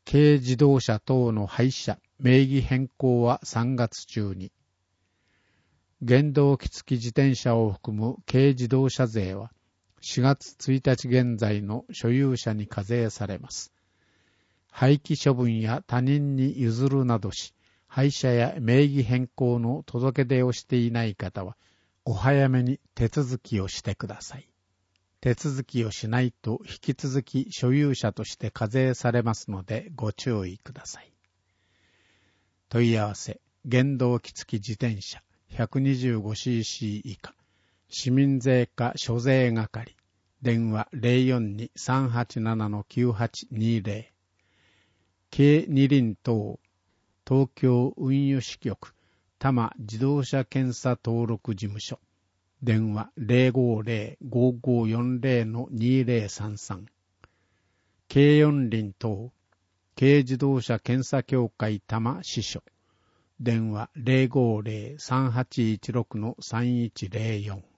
軽自動車等の廃車、名義変更は3月中に。原動機付き自転車を含む軽自動車税は4月1日現在の所有者に課税されます。廃棄処分や他人に譲るなどし、廃車や名義変更の届け出をしていない方は、お早めに手続きをしてください。手続きをしないと引き続き所有者として課税されますのでご注意ください。問い合わせ、原動機付き自転車 125cc 以下、市民税課諸税係、電話 042-387-9820、軽二輪等、東京運輸支局、多摩自動車検査登録事務所、電話 050-5540-2033、軽四輪等、軽自動車検査協会多摩支所、電話 050-3816-3104